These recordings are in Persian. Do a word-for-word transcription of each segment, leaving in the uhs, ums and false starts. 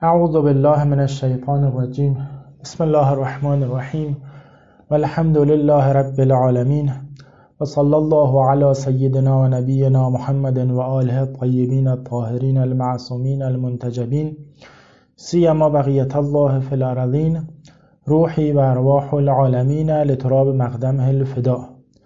اعوذ بالله من الشیطان الرجیم. بسم الله الرحمن الرحیم والحمد لله رب العالمین و صلی الله علی سیدنا و نبینا محمد و آله الطیبین الطاهرین المعصومین المنتجبین سیما بقیت الله فی الارضین روحی و ارواح العالمین لتراب مقدمه الفداء.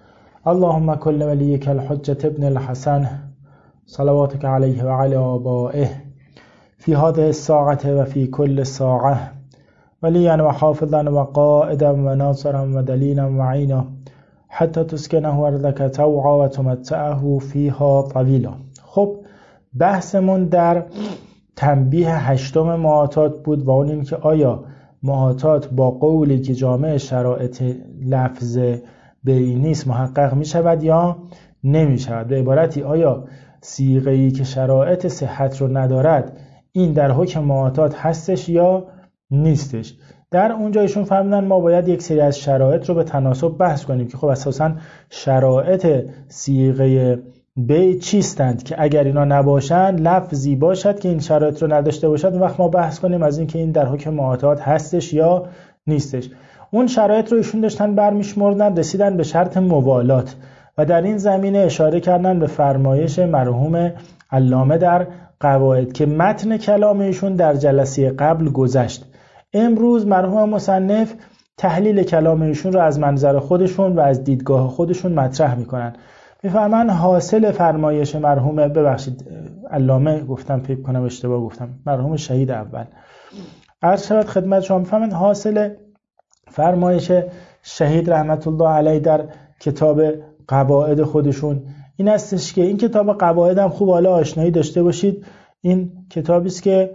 اللهم کل ولیک الحجة ابن الحسن صلواتك علیه و علی آبائه فی هذه الساعة و فی کل ساعة ولیا و حافظا و قائدا و ناصرا و دلیلا و عینا حتی تسکنه ارضک طوعا و تمتعه فیها طویلا. خب بحثمون در تنبیه هشتم محاطات بود و اون این که آیا محاطات با قولی که جامع شرایط لفظ بینی است محقق می شود یا نمی شود؟ به عبارتی آیا صیغه‌ای که شرایط صحت رو ندارد این در حکم محاطات هستش یا نیستش؟ در اونجا ایشون فهمیدن ما باید یک سری از شرایط رو به تناسب بحث کنیم که خب اساساً شرایط صیغه بی چیستند که اگر اینا نباشن لفظی باشد که این شرایط رو نداشته باشد اون وقت ما بحث کنیم از این که این در حکم محاطات هستش یا نیستش. اون شرایط رو ایشون داشتن برمیشمردن، رسیدن به شرط موالات و در این زمینه اشاره کردن به فرمایش مرحوم علامه در قواعد که متن کلام ایشون در جلسه قبل گذشت. امروز مرحوم مصنف تحلیل کلام ایشون رو از منظر خودشون و از دیدگاه خودشون مطرح میکنن. میفهمن حاصل فرمایش مرحوم ببخشید علامه گفتم فکر کنم اشتباه گفتم مرحوم شهید اول عرض شود خدمت شما. میفهمن حاصل فرمایش شهید رحمت الله علیه در کتاب قواعد خودشون این استش که این کتاب قواعد هم خوب حالا آشنایی داشته باشید. این کتابی است که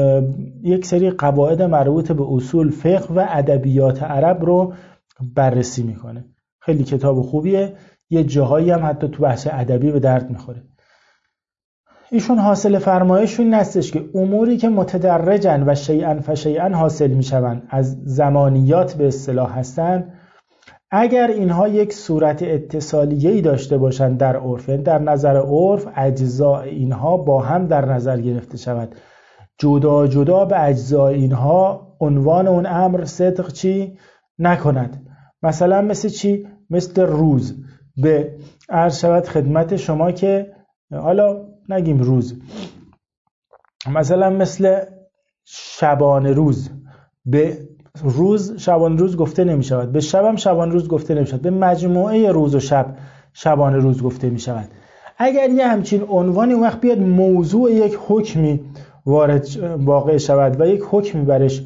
یک سری قواعد مربوط به اصول فقه و ادبیات عرب رو بررسی میکنه. خیلی کتاب خوبیه، یه جاهایی هم حتی تو بحث ادبی به درد میخوره. ایشون حاصل فرمایشون این استش که اموری که متدرجن و شیئا فشیئا حاصل میشون از زمانیات به اصطلاح هستن، اگر اینها یک صورت اتصالیه‌ای داشته باشند در عرف، یعنی در نظر عرف اجزاء اینها با هم در نظر گرفته شود، جدا جدا به اجزاء اینها عنوان اون امر صدق چی نکند. مثلا مثل چی؟ مثل روز. به عرض شود خدمت شما که حالا نگیم روز، مثلا مثل شبانه روز. به روز شبانه روز گفته نمی شود، به شب هم شبانه روز گفته نمی شود، به مجموعه روز و شب شبانه روز گفته می شود. اگر یه همچین عنوانی اون وقت بیاد موضوع یک حکمی وارد واقع شود و یک حکمی برش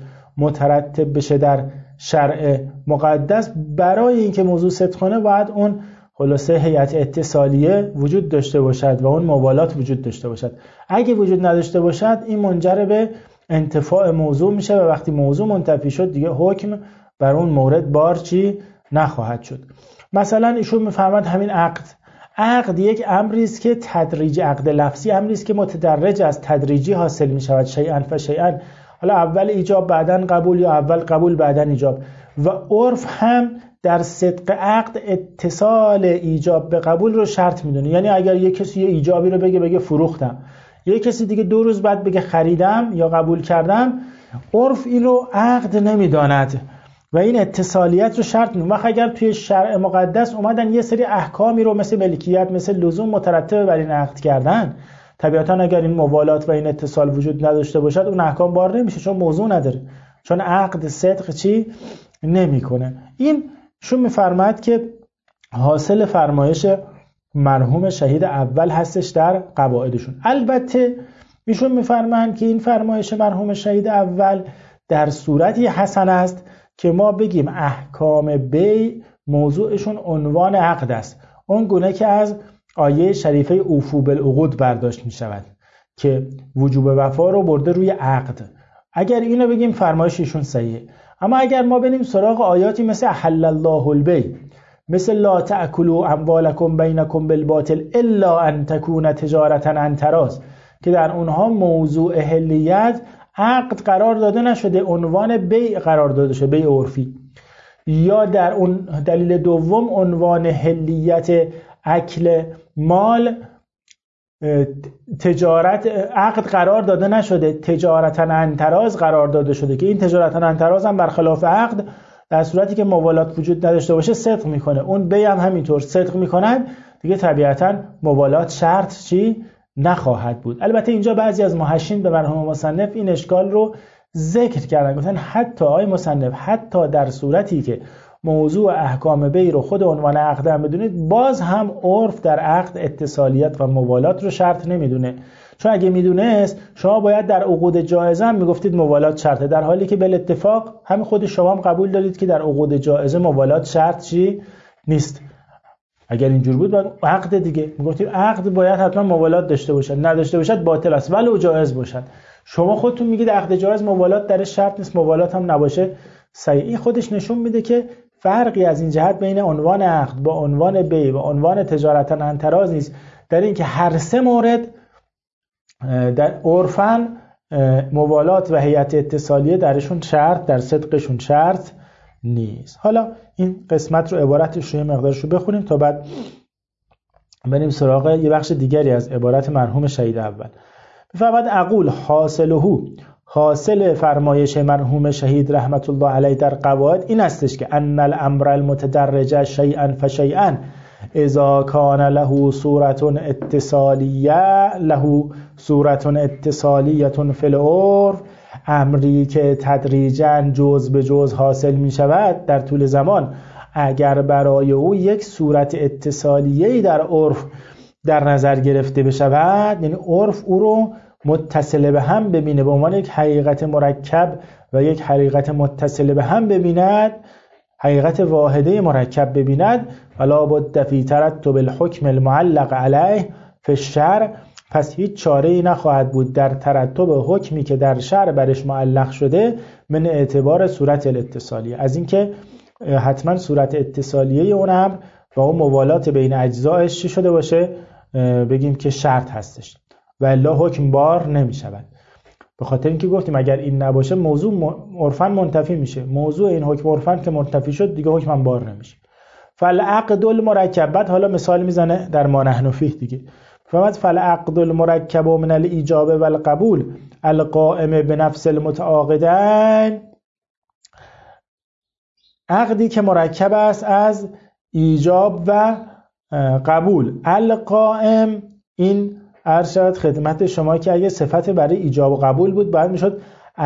مترتب بشه در شرع مقدس، برای اینکه موضوع صدق کنه باید اون خلاصه هیئت اتصالیه وجود داشته باشد و اون موالات وجود داشته باشد. اگه وجود نداشته باشد این منجر به انتفاع موضوع میشه و وقتی موضوع منتفی شد دیگه حکم بر اون مورد بار چی نخواهد شد. مثلا ایشون میفرماد همین عقد عقد یک امری است که تدریج عقد لفظی امری است که متدرج از تدریجی حاصل میشود، شیئا فشیئا، حالا اول ایجاب بعدن قبول یا اول قبول بعدن ایجاب. و عرف هم در صدق عقد اتصال ایجاب به قبول رو شرط میدونه. یعنی اگر یک کسی یه ایجابی رو بگه بگه فروختم، یک کسی دیگه دو روز بعد بگه خریدم یا قبول کردم، عرف این رو عقد نمیداند و این اتصالیت رو شرط میدونه. وقت اگر توی شرع مقدس اومدن یه سری احکامی رو مثل ملکیت مثل لزوم مترتب بر این عقد کردن، طبیعتا اگر این موالات و این اتصال وجود نداشته باشد اون احکام بار نمیشه، چون موضوع نداره، چون عقد صدق چی نمیکنه. این شو میفرماد که حاصل فرمایش مرحوم شهید اول هستش در قواعدشون. البته ایشون میفرمایند که این فرمایش مرحوم شهید اول در صورتی حسن است که ما بگیم احکام بی موضوعشون عنوان عقد است، اون گونه که از آیه شریفه اوفو بالعقود برداشت می شود که وجوب وفا رو برده روی عقد. اگر اینو بگیم فرمایش ایشون صحیحه. اما اگر ما بریم سراغ آیاتی مثل احل الله البیع، مثل لا تأکلوا اموالکم بینکم بالباطل الا ان تکون تجارتا عن تراض، که در اونها موضوع اهلیت عقد قرار داده نشده، عنوان بیع قرار داده شده، بیع عرفی. یا در اون دلیل دوم عنوان اهلیت اکل مال تجارت عقد قرار داده نشده، تجارتا انتراز قرار داده شده که این تجارتا انتراز هم برخلاف عقد در صورتی که موالات وجود نداشته باشه صدق میکنه، اون بی هم همینطور صدق میکنن، دیگه طبیعتا موالات شرط چی نخواهد بود. البته اینجا بعضی از محشین به مرحوم مصنف این اشکال رو ذکر کردن، گفتن حتی آی مصنف حتی در صورتی که موضوع احکام بی رو خود عنوان عقد هم بدونید، باز هم عرف در عقد اتصالیت و موالات رو شرط نمیدونه، چون اگه میدونست شما باید در عقود جایزه هم میگفتید موالات شرطه، در حالی که بل اتفاق همین خود شما هم قبول دارید که در عقود جایزه موالات شرط چی نیست. اگر اینجور بود باید عقد دیگه میگفتید عقد باید حتما موالات داشته باشد، نداشته باشد باطل است ولو جایز باشد. شما خودتون میگید عقد جایز موالات درش شرط نیست، موالات هم نباشه صحیح. این خودش نشون میده که فرقی از این جهت بین عنوان عقد با عنوان بی و عنوان تجارتا انتراز نیست، در این که هر سه مورد در عرفاً موالات و هیئت اتصالیه درشون شرط، در صدقشون شرط نیست. حالا این قسمت رو عبارتش رو یه مقدارش رو بخونیم تا بعد بریم سراغ یه بخش دیگری از عبارت مرحوم شهید اول. بفرماد اقول حاصله، حاصل فرمایش مرحوم شهید رحمت الله علیه در قواعد این استش که ان الامر المتدرج شیئا فشیئا اذا کان له صورت اتصالیه له صورت اتصالیه فی العرف، امری که تدریجاً جز به جز حاصل می شود در طول زمان، اگر برای او یک صورت اتصالیه‌ای در عرف در نظر گرفته بشود، یعنی عرف او رو متصل به هم ببینه، به عنوان یک حقیقت مرکب و یک حقیقت متصل به هم ببیند، حقیقت واحده مرکب ببیند، ولا بد فی ترتب الحکم المعلق علیه فی الشرع، پس هیچ چاره‌ای نخواهد بود در ترتب حکمی که در شرع برش معلق شده من اعتبار صورت الاتصالیه، از اینکه حتما صورت اتصالیه اون امر و اون موالات بین اجزایش چی شده باشه، بگیم که شرط هستش و الا حکم بار نمی شود. به خاطر اینکه گفتیم اگر این نباشه موضوع عرفاً منتفی میشه، موضوع این حکم عرفاً که منتفی شد دیگه حکم بار نمیشه. فالعقد المرکب، بعد حالا مثال میزنه در ما نحن فیه دیگه، فمثل فالعقد المرکب من الایجاب و القبول القائم بنفس المتعاقدین، عقدی که مرکب است از ایجاب و قبول، القائم، این عرض شد خدمت شما که اگه صفت برای ایجاب و قبول بود باید میشد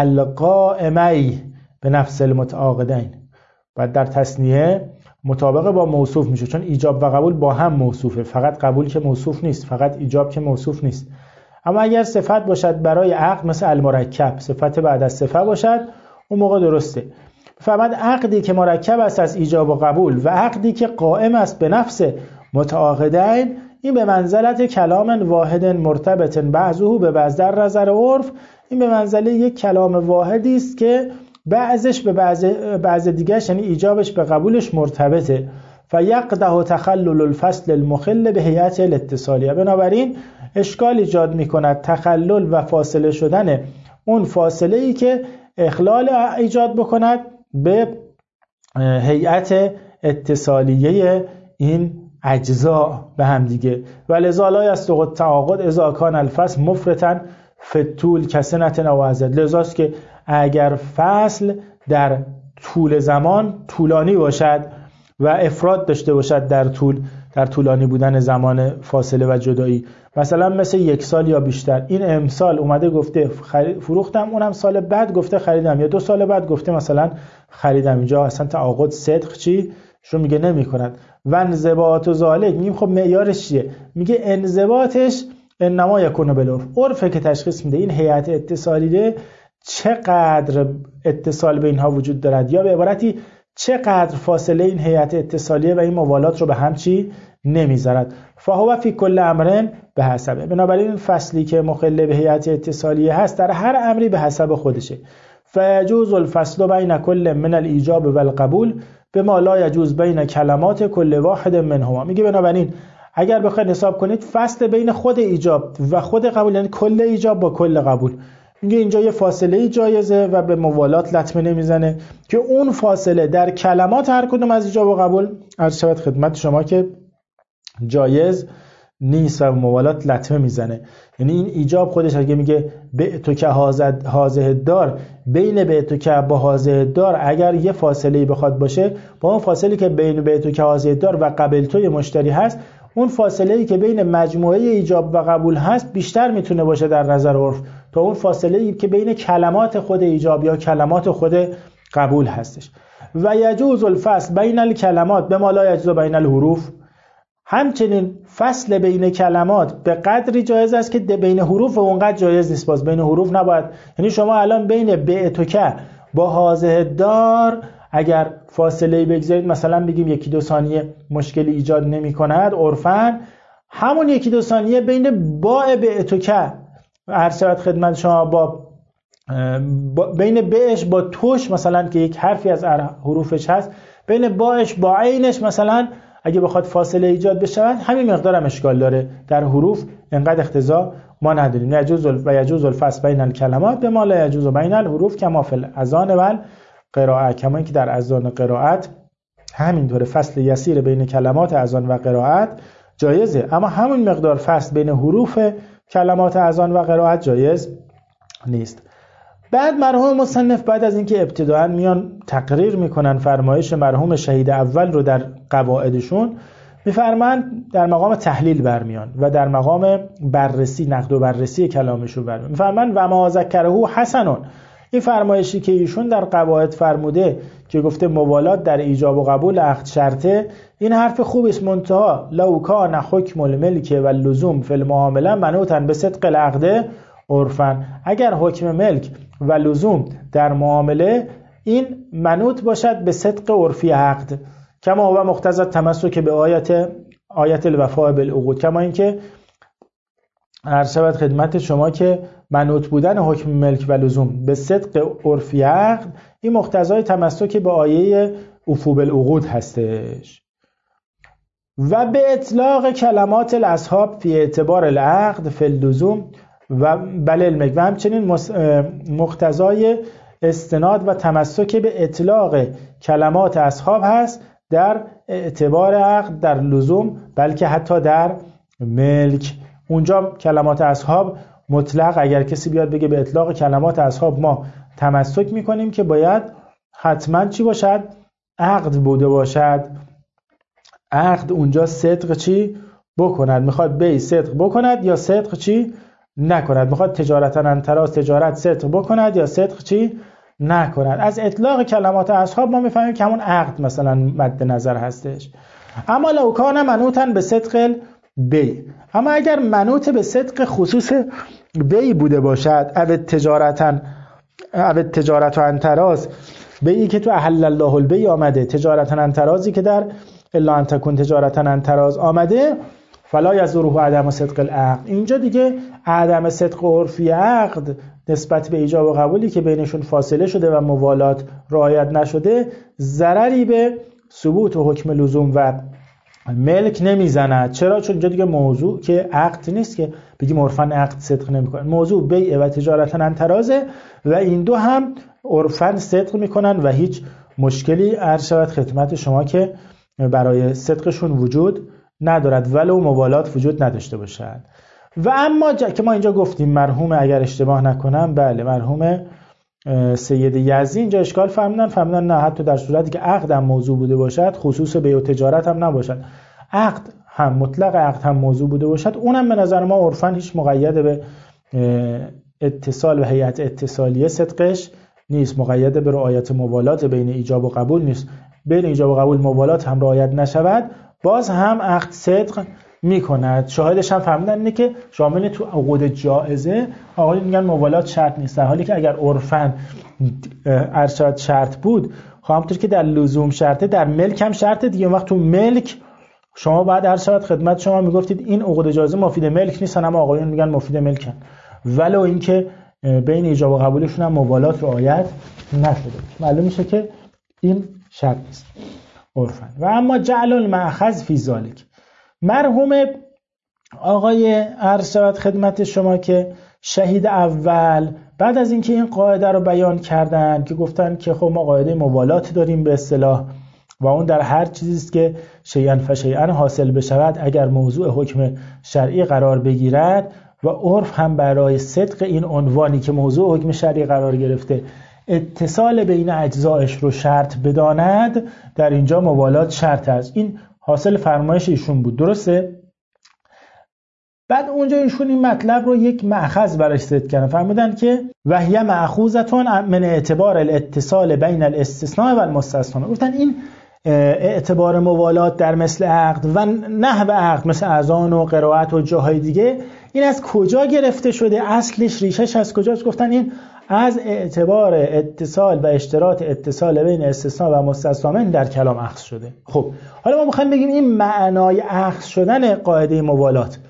القائمی به نفس المتعاقدین، بعد در تثنیه مطابق با موصوف میشه، چون ایجاب و قبول با هم موصوفه، فقط قبول که موصوف نیست، فقط ایجاب که موصوف نیست. اما اگر صفت باشد برای عقد مثل المرکب، صفت بعد از صفت باشد اون موقع درسته. فقط عقدی که مرکب است از ایجاب و قبول و عقدی که قائم است به نفس متعاقدین، این به منزلت کلام واحد مرتبط بعضه به بعض در نظر عرف، این به منزله یک کلام واحدی است که بعضش به بعض بعض دیگرش، یعنی ایجابش به قبولش مرتبطه. فیقده تخلل الفصل المخل به هیئت الاتصالیه، بنابراین اشکال ایجاد میکند تخلل و فاصله شدن اون فاصله ای که اخلال ایجاد بکند به هیئت اتصالیه این اجزا به هم دیگه. ولذا لا یصدق التعاقد اذا کان الفصل مفرطا فی الطول کسنة او عضد، لذاست که اگر فصل در طول زمان طولانی باشد و افراد داشته باشد در طول، در طولانی بودن زمان فاصله و جدایی، مثلا مثل یک سال یا بیشتر، این امسال اومده گفته فروختم، اونم سال بعد گفته خریدم، یا دو سال بعد گفته مثلا خریدم، اینجا اصلا تعاقد صدق چی شو میگه نمی کند. و انضباط و ذالک، میگیم خب معیارش چیه؟ میگه انضباطش انما یکون بالعرف، عرفه که تشخیص میده این هیئت اتصالیه چقدر اتصال به اینها وجود دارد، یا به عبارتی چقدر فاصله این هیئت اتصالیه و این موالات رو به هم چی نمیذارد. فهو فی کل امرن به حسبه، بنابراین فصلی که مخل به هیئت اتصالیه هست در هر امری به حسب خودشه. فیجوز الفصل بین کل من الایجاب و القبول بما لا یجوز بین کلمات کل واحد منهما، میگه بنابراین اگر بخواید حساب کنید فصل بین خود ایجاب و خود قبول، یعنی کل ایجاب با کل قبول، میگه اینجا یه فاصله جایزه و به موالات لطمه نمیزنه که اون فاصله در کلمات هر کدوم از ایجاب و قبول عرض شود خدمت شما که جایز نیست و موالات لطمه میزنه. یعنی این ایجاب خودش اگه میگه بعتو که حاضه دار، بین بعتو که با حاضه دار اگر یه فاصله بخواد باشه، با اون فاصله که بین بعتو که حاضه دار و قبلتوی مشتری هست، اون فاصله‌ای که بین مجموعه ایجاب و قبول هست بیشتر میتونه باشه در نظر عرف تا اون فاصله‌ای که بین کلمات خود ایجاب یا کلمات خود قبول هستش. و یجوز الفصل بین الکلمات بما لا یجوز بین الحروف، همچنین فصل بین کلمات به قدری جایز است که بین حروف اونقدر جایز نیست. باز بین حروف نباید، یعنی شما الان بین بعت و که با حاضه دار اگر فاصله بگذارید، مثلا بگیم یکی دو ثانیه مشکلی ایجاد نمی کند عرفاً، همون یکی دو ثانیه بین با بعت و که عرض شود خدمت شما با, با بین بهش با توش مثلا که یک حرفی از حروفش هست، بین باش با عینش مثلا اگه بخواد فاصله ایجاد بشه همین مقدار هم اشکال داره. در حروف انقدر اختزا ما نداریم. یجوز و یجوز الفصل بین الکلمات بما لا یجوز بین الحروف کما فی الاذان و القراءه، کما اینکه در اذان و قرائت همینطوره فصل یسیر بین کلمات اذان و قرائت جایزه، اما همون مقدار فصل بین حروف کلمات اذان و قرائت جایز نیست. بعد مرحوم مصنف بعد از اینکه ابتداءً میان تقریر میکنن فرمایش مرحوم شهید اول رو در قواعدشون، میفرمایند در مقام تحلیل برمیان و در مقام بررسی، نقد و بررسی کلامشون برمیان. میفرمایند و ما ذکره حسنون، این فرمایشی که ایشون در قواعد فرموده که گفته موالات در ایجاب و قبول عقد شرطه، این حرف خوبی است، منتها لو کان حکم الملک و اللزوم فی المعامله منوطا به صدق العقد عرفاً، اگر حکم ملک و لزوم در معامله این منوط باشد به صدق عرفی عقد، کما هو مقتضی تمسک به آیت آیت الوفاء بالعقود، کما اینکه عرض شود خدمت شما که منوط بودن حکم ملک و لزوم به صدق عرفی عقد این مقتضای تمسک به آیه وفاء بالعقود هستش. و به اطلاق کلمات الاصحاب فی اعتبار العقد فی اللزوم و بل الملک، و همچنین مقتضای استناد و تمسک به اطلاق کلمات اصحاب هست در اعتبار عقد، در لزوم، بلکه حتی در ملک. اونجا کلمات اصحاب مطلق، اگر کسی بیاد بگه به اطلاق کلمات اصحاب ما تمسک میکنیم که باید حتما چی باشد؟ عقد بوده باشد. عقد اونجا صدق چی بکند؟ میخواد بی صدق بکند یا صدق چی نکند؟ میخواد تجارتا انتراز تجارت صدق بکند یا صدق چی نکند؟ از اطلاق کلمات اصحاب ما میفهمیم که همون عقد مثلا مد نظر هستش. اما لو کان منوطا به صدق بی، اما اگر منوط به صدق خصوص بی بوده باشد، او تجارتا او تجارت و انتراز، بیی که تو احل الله البی آمده، تجارتا انترازی که در الا ان تکون تجارتا انتراز آمده، فلا یضره عدم صدق العقد، اینجا دیگه عدم صدق عرفی عقد نسبت به ایجاب و قبولی که بینشون فاصله شده و موالات رعایت نشده ضرری به ثبوت و حکم لزوم و ملک نمیزند. چرا؟ چون اینجا دیگه موضوع که عقد نیست که بگیم عرفاً عقد صدق نمیکنه، موضوع بیع و تجارتا انترازه و این دو هم عرفاً صدق میکنن و هیچ مشکلی عرض شود خدمت شما که برای صدقشون وجود ندارد ولو موالات وجود نداشته باشد. و اما جا... که ما اینجا گفتیم مرحوم اگر اشتباه نکنم بله مرحوم سید یزدی اینجا اشکال فرمودن فرمودن نه حتی در صورتی که عقد هم موضوع بوده باشد، خصوص بیع و تجارت هم نباشد، عقد هم مطلق عقد هم موضوع بوده باشد، اونم به نظر ما عرفاً هیچ مقید به اتصال و هیئت اتصالیه صدقش نیست، مقید به رعایت موالات بین ایجاب و قبول نیست. بین ایجاب و قبول موالات هم رعایت نشود باز هم عقد صدق میکند. شاهدش هم فهمیدن اینه که شامل تو عقود جائزه آقایون میگن موالات شرط نیست، در حالی که اگر عرفاً ارشاد شرط بود، خب همونطور که در لزوم شرطه در ملک هم شرطه دیگه. وقت تو ملک شما بعد ارشاد خدمت شما میگفتید این عقود جائزه مفید ملک نیستن، اما آقایون میگن مفید ملکن، ولو اینکه بین ایجاب و قبولشون هم موالات رعایت نشده. معلوم میشه که این شرط نیست عرفاً. و اما جعل المأخذ فی ذلک، مرحوم آقای عرض شود خدمت شما که شهید اول بعد از اینکه این قاعده رو بیان کردن که گفتن که خب ما قاعده موالات داریم به اصطلاح و اون در هر چیزی است که شیئا فشیئا حاصل بشود اگر موضوع حکم شرعی قرار بگیرد و عرف هم برای صدق این عنوانی که موضوع حکم شرعی قرار گرفته اتصال بین اجزایش رو شرط بداند، در اینجا موالات شرط است. این حاصل فرمایش ایشون بود، درسته؟ بعد اونجا ایشون این مطلب رو یک مأخذ براش ذکر کردن، فرمودن که وهیه مأخوذتون من اعتبار الاتصال بین الاستثناء و المستثنى. گفتن این اعتبار موالات در مثل عقد و نحو عقد مثل اذان و قرائت و جاهای دیگه، این از کجا گرفته شده؟ اصلش ریشش از کجاست؟ گفتن این از اعتبار اتصال و اشتراط اتصال بین استثناء و مستثنی در کلام اخذ شده. خب حالا ما میخوایم بگیم این معنای اخذ شدن قاعده موالات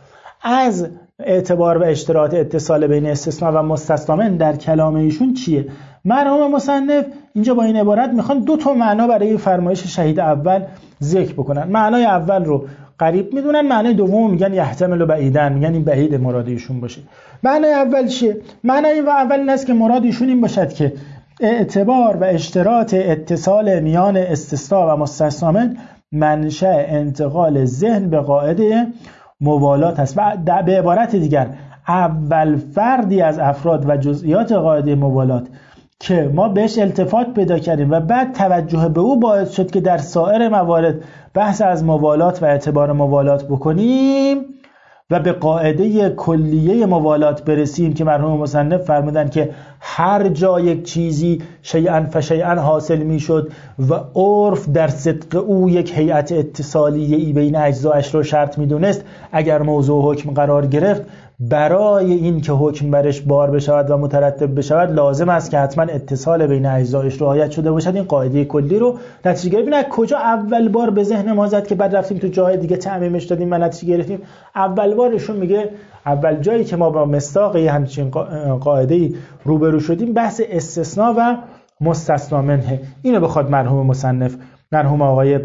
از اعتبار و اشتراط اتصال بین استثناء و مستثنی در کلام ایشون چیه؟ مرحوم مصنف اینجا با این عبارت میخوان دو تا معنا برای فرمایش شهید اول ذکر بکنن. معنای اول رو قریب میدونن، معنای دوم میگن یحتمل و بعیدن، میگن این بعید مراد ایشون باشه. معنای اول چیه؟ معنای اول این است که مراد ایشون این باشد که اعتبار و اشتراط اتصال میان استثناء و مستثنی منشأ انتقال ذهن به قاعده موالات است و به عبارت دیگر اول فردی از افراد و جزئیات قاعده موالات که ما بهش التفات پیدا کردیم و بعد توجه به او باعث شد که در سایر موارد بحث از موالات و اعتبار موالات بکنیم و به قاعده کلیه موالات برسیم که مرحوم مصنف فرمودن که هر جا یک چیزی شیئا فشیئا حاصل میشد و عرف در صدق او یک هیئت اتصالیه‌ای بین اجزایش رو شرط میدونست، اگر موضوع حکم قرار گرفت برای این که حکم برش بار بشود و مترتب بشود لازم است که حتما اتصال بین اجزایش رعایت شده باشد. این قاعده کلی رو نتیجه گرفتیم. از کجا اول بار به ذهن ما زد که بعد رفتیم تو جای دیگه تعمیمش دادیم و نتیجه گرفتیم؟ اول بارشون میگه اول جایی که ما با مصداق همچین قاعده‌ای روبرو شدیم بحث استثناء و مستثنی منه. اینو بخواد مرحوم مصنف مرحوم آقای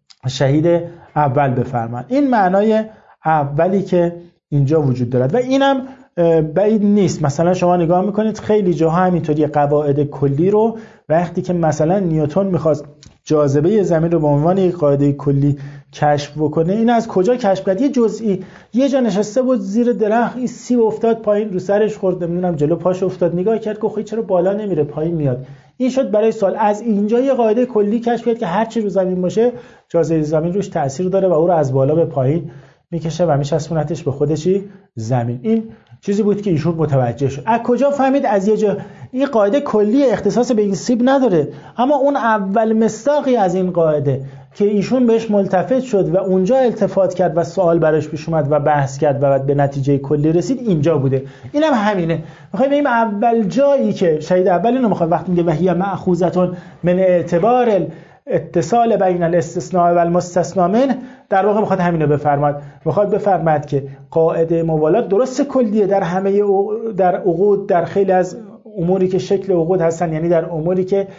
شهید اول بفرمان. این معنای اولی که اینجا وجود دارد و اینم بعید نیست. مثلا شما نگاه میکنید خیلی جاها همینطوری قواعد کلی رو وقتی که مثلا نیوتن میخواست جاذبه زمین رو به عنوان یک قاعده کلی کشف بکنه، این از کجا کشف کرد؟ یه جزئی یه جا نشسته بود زیر درخت، این سیب افتاد پایین رو سرش خورد، نمیدونم جلو پاش افتاد، نگاه کرد که خب چرا بالا نمیره پایین میاد. این شد برای سوال. از اینجا یه قاعده کلی کشف کرد که هر چی رو زمین باشه جاذبه زمین روش تاثیر داره و او رو از بالا به پایین میکشه و میچسبونتش به خودشی زمین. این چیزی بود که ایشون متوجه شد. از کجا فهمید؟ از یه جا. این قاعده کلی اختصاص به این سیب نداره، اما اون اول مصداقی از این قاعده که ایشون بهش ملتفت شد و اونجا التفات کرد و سوال براش پیش اومد و بحث کرد و بعد به نتیجه کلی رسید اینجا بوده. اینم هم همینه. میخوایم بگیم اول جایی که شهید اول اینو میخواد وقتی میگه وهیه مأخوذتون من اعتبار اتصال بین الاستثناء و المستثنی منه، در واقع میخواد همینو بفرماد. میخواد بفرماد که قاعده موالات درست کلیه در همه در عقود، در خیلی از اموری که شکل عقود هستن، یعنی در اموری که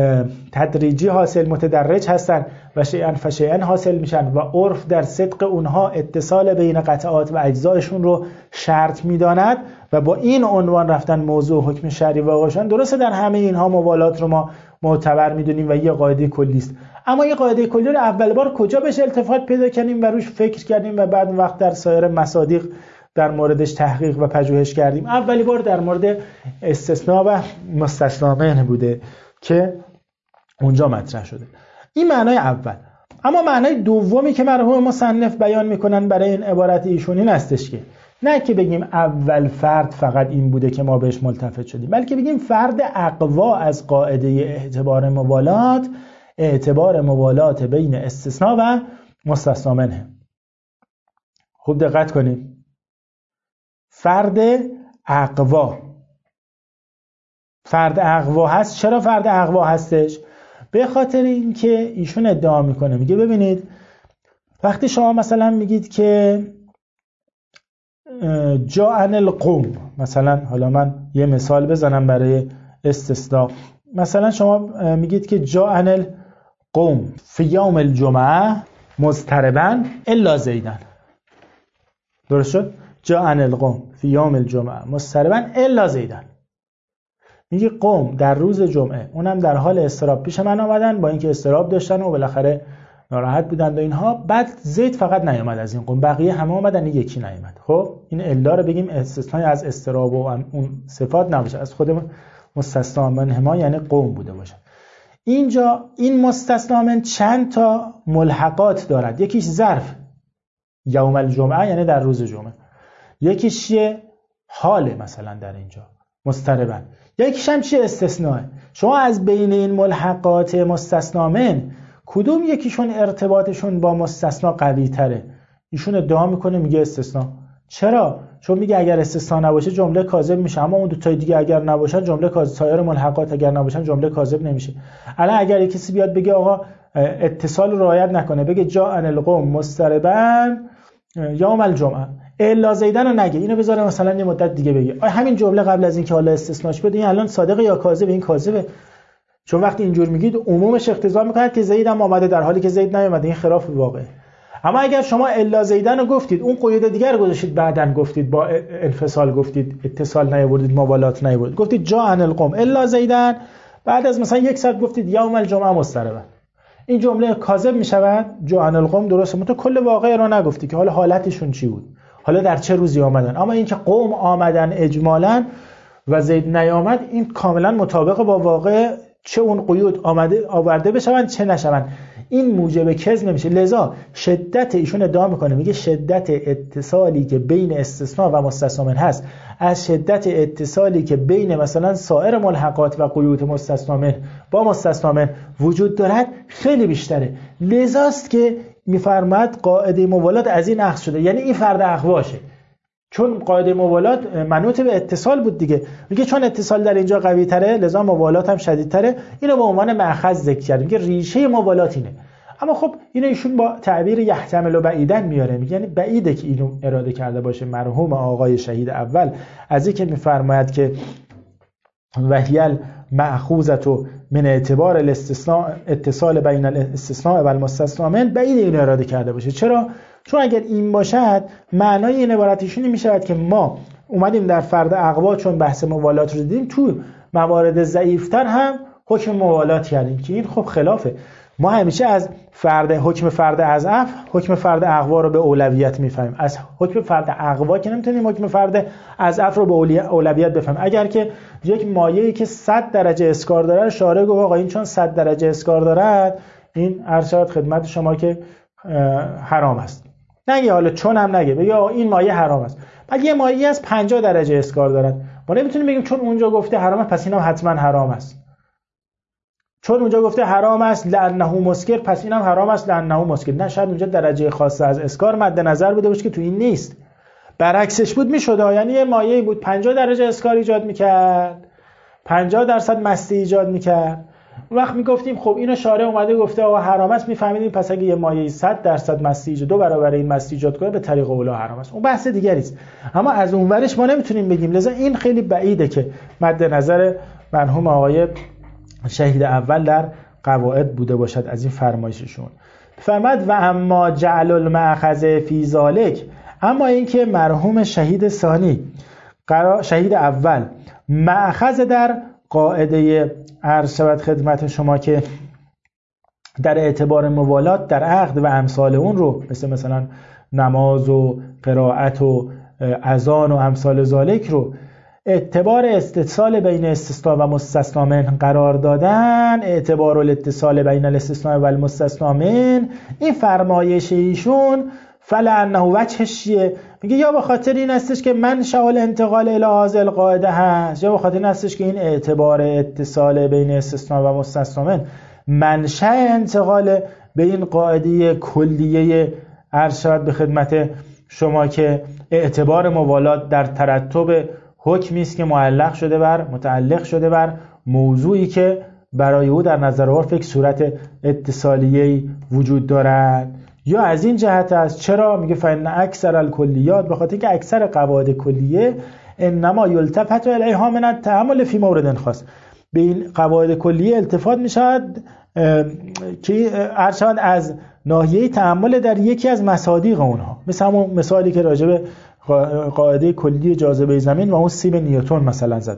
تدریجی حاصل متدرج هستن و شیئا فشیئا حاصل میشن و عرف در صدق اونها اتصال بین قطعات و اجزایشون رو شرط میداند و با این عنوان رفتن موضوع حکم شرعی واقع شدن. درسته در همه اینها موالات رو ما معتبر میدونیم و یه قاعده کلی است، اما یه قاعده کلی رو اول بار کجا بهش التفات پیدا کردیم و روش فکر کردیم و بعد وقت در سایر مصادیق در موردش تحقیق و پژوهش کردیم؟ اولی بار در مورد استثناء و مستثنی منه بوده که اونجا مطرح شده. این معنای اول. اما معنای دومی که مرحوم مصنف بیان میکنن برای این عبارت ایشون این هستش که نه که بگیم اول فرد فقط این بوده که ما بهش ملتفت شدیم، بلکه بگیم فرد اقوا از قاعده اعتبار موالات اعتبار موالات بین استثناء و مستثنی منه. خوب دقت کنید. فرد اقوا فرد اقوا هست. چرا فرد اقوا هستش؟ به خاطر اینکه ایشون ادعا میکنه، میگه ببینید وقتی شما مثلا میگید که جاءن القوم، مثلا حالا من یه مثال بزنم برای استثناء، مثلا شما میگید که جاءن القوم فی یوم الجمعه مضطربا الا زیدن. درست شد؟ جاءن القوم فی یوم الجمعه مضطربا الا زیدن. میگه قوم در روز جمعه، اونم در حال استراب پیش من آمدن، با اینکه استراب داشتن و بالاخره ناراحت بودند و اینها. بعد زید فقط نیامد از این قوم، بقیه همه اومدن، یکی نیامد. خب این الا رو بگیم استثنای از استراب و اون صفات نباشه، از خود مستثنا منهما یعنی قوم بوده باشه. اینجا این مستثنا من چند تا ملحقات دارد. یکیش ظرف یوم الجمعه یعنی در روز جمعه، یکیش چیه؟ حاله مثلا در اینجا مضطربا، یکیش هم چیه؟ استثناء. شما از بین این ملحقات مستثنا من کدوم یکیشون ارتباطشون با مستثنا قوی تره؟ ایشون ادعا میکنه میگه استثناء. چرا؟ چون میگه اگر استثناء نباشه جمله کاذب میشه، اما اون دو تای دیگه اگر نباشن جمله کاذب، سایر ملحقات اگر نباشن جمله کاذب نمیشه. الان اگر کسی بیاد بگه آقا اتصال رو رعایت نکنه، بگه جاء القوم مضطربا یوم الجمعه، الا زیدن رو نگه، اینو بذاره مثلا یه مدت دیگه بگه. آیا همین جمله قبل از اینکه حالا استثناش بده این الان صادق یا کاذب؟ این کاذبه، چون وقتی اینجور میگید عمومش اقتضا میکنه که زید هم آمده در حالی که زید نیامده. این خلاف واقعه. اما اگر شما الا زیدن رو گفتید، اون قید دیگر رو گذاشتید، بعدن گفتید با انفصال گفتید، اتصال نیاوردید، موالات نیاوردید، گفتید جاء القوم الا زیدن، بعد از مثلا یک ساعت گفتید یوم الجمعه مضطربا، این جمله کاذب میشود. جاء القوم درسته، منتها کل واقعه رو نگفتی که حالا حالتشون چی بود، حالا در چه روزی آمدن. اما اینکه قوم آمدن اجمالاً و زید نیامد، این کاملا مطابق با واقع، چه اون قیود آمده آورده بشوند چه نشوند، این موجب کذب نمیشه. لذا شدت، ایشون ادعا میکنه میگه شدت اتصالی که بین استثناء و مستثنا منه هست از شدت اتصالی که بین مثلا سایر ملحقات و قیود مستثنا منه با مستثنا منه وجود دارد خیلی بیشتره. لذاست که میفرماد قاعده موالات از این اخذ شده، یعنی این فرد اقواشه، چون قاعده موالات منوط به اتصال بود دیگه. میگه چون اتصال در اینجا قوی تره لذا موالات هم شدید تره. اینو به عنوان مأخذ ذکر کرد، میگه ریشه موالات اینه. اما خب اینو ایشون با تعبیر یحتمل و بعیدن میاره، میگه یعنی بعیده که اینو اراده کرده باشه مرحوم آقای شهید اول از اینکه میفرماید که وحیل مأخوذة من اعتبار الاستثناء اتصال بین الاستثناء و المستثنا من، بعید اینو اراده کرده باشه. چرا؟ چون اگر این باشد معنای این عبارت ایشون می شود که ما اومدیم در فرد اقوا، چون بحث موالات رو دیدیم، تو موارد ضعیفتر هم حکم موالات کردیم که این خب خلافه. ما همیشه از فرد حکم فرد اضعف حکم فرد اقوا رو به اولویت میفهمیم، از حکم فرد اقوا که نمیتونیم حکم فرد اضعف رو به اولویت بفهمیم. اگر که یک مایه‌ای که صد درجه اسکار داره، شارع گفت آقا این چون صد درجه اسکار دارد این ارشاد خدمت شما که حرام است، نگه حالا چون هم نگه، بگه آقا این مایه حرام است. بعد یه مایه از پنجاه درجه اسکار دارد، ما نمیتونیم بگیم چون اونجا گفته حرامه پس اینم حتما حرام است، چون اونجا گفته حرام است لانه مسکر پس اینم حرام است لانه مسکر. نه، شاید اونجا درجه خاصه از اسکار مد نظر بوده باشه که تو این نیست، برعکسش بود میشد. یعنی یه مایه بود پنجاه درجه اسکار ایجاد میکرد، پنجاه درصد مستی ایجاد میکرد، وقت میگفتیم خب اینو شارع اومده گفته آقا حرام است، میفهمیدیم پس اگه یه مایه صد درصد مستی ایجاد، دو برابر این مستی ایجاد کنه، به طریق اولا حرام است. اون بحث دیگری است. اما از اون ورش ما نمیتونیم بگیم. لذا این خیلی بعیده که مد نظر مرحوم آقای شهید اول در قواعد بوده باشد از این فرمایششون. فرمود و اما جعل المأخذ فی ذلک، اما اینکه مرحوم شهید ثانی شهید اول مأخذ در قاعده عرض شود خدمت شما که در اعتبار موالات در عقد و امثال اون رو، مثل مثلا نماز و قرائت و اذان و امثال ذالک رو اعتبار اتصال بین استثناء و مستثنا من قرار دادن، اعتبار الاتصال بین الاستثناء و المستثنا من، این فرمایش ایشون فلانه وجهش چیه؟ میگه یا به خاطر این هستش که منشأ الانتقال الی هذه القاعده هست، یا به خاطر این هستش که این اعتبار اتصال بین استثناء و مستثنا من منشأ انتقال به این قاعده کلیه عرض شود به خدمت شما که اعتبار موالات در ترتب حکمی است که معلق شده بر متعلق شده بر موضوعی که برای او در نظر عرف یک صورت اتصالیه وجود دارد، یا از این جهت است. چرا؟ میگه فإن اکثر الکلیات، به خاطر اینکه اکثر قواعد کلیه انما یلتفت الیها من التأمل فی مورد خاص، به این قواعد کلیه التفات میشود که ارشاد از ناحیه تأمل در یکی از مصادیق اونها، مثل همون مثالی که راجع به قاعده کلی جاذبه زمین و اون سیب نیوتن مثلا زدم.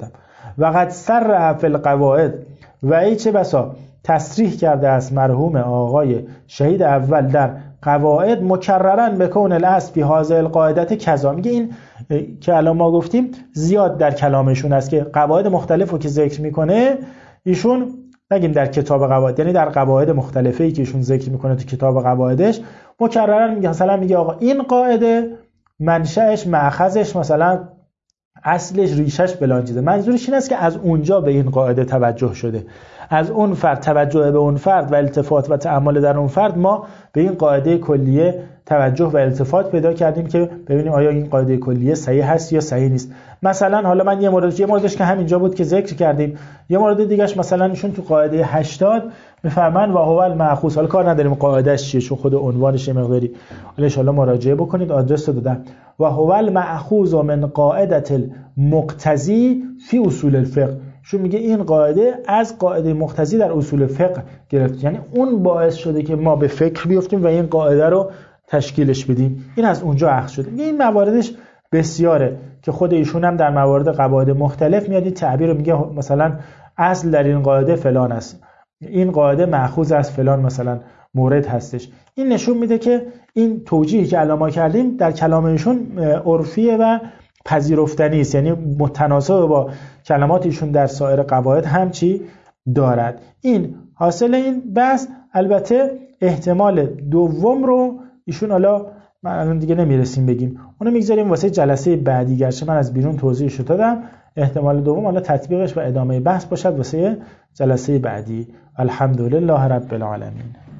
و قد صرح فی القواعد و ای چه بسا تصریح کرده است مرحوم آقای شهید اول در قواعد مکررا بکون الاصل فی هذه القاعده کذا. میگه این که الان ما گفتیم زیاد در کلامشون است که قواعد مختلف رو که ذکر میکنه ایشون، نگیم در کتاب قواعد، یعنی در قواعد مختلفی که ایشون ذکر میکنه تو کتاب قواعدش مکررا میگه، مثلا میگه آقا این قاعده منشأش مأخذش مثلا اصلش ریشش فلان چیزه. منظورش این است که از اونجا به این قاعده توجه شده، از اون فرد توجه به اون فرد و التفات و تأمل در اون فرد ما به این قاعده کلیه توجه و التفات پیدا کردیم که ببینیم آیا این قاعده کلیه صحیح هست یا صحیح نیست. مثلا حالا من یه مورد یه موردش که همینجا بود که ذکر کردیم، یه مورد دیگهش مثلا ایشون تو قاعده هشتاد میفرمان و هو المأخوذ، حالا کار نداریم قاعدهش چیه چون خود عنوانش یه مقداری حالا ان شاء الله مراجعه بکنید، آدرس رو دادم. و هو المأخوذ من قاعده المقتضی فی اصول الفقه، شو میگه این قاعده از قاعده مقتضی در اصول فقه گرفت، یعنی اون باعث شده که ما به فکر بیفتیم و این قاعده رو تشکیلش بدیم، این از اونجا اخذ شده. میگه این مواردش بسیاره که خود ایشون هم در موارد قواعد مختلف میاد این تعبیر رو میگه، مثلا اصل در این قاعده فلان است، این قاعده مأخوذ از فلان مثلا مورد هستش. این نشون میده که این توجیهی که الان ما کردیم در کلام ایشون عرفیه و پذیرفتنی است، یعنی متناسب با کلمات ایشون در سایر قواعد هم چی دارد. این حاصل این بحث. البته احتمال دوم رو ایشون حالا من الان دیگه نمیرسیم بگیم، اونو میگذاریم واسه جلسه بعدی، گرچه من از بیرون توضیحش دادم. احتمال دوم حالا تطبیقش و ادامه بحث باشد واسه جلسه بعدی. الحمدلله رب العالمین.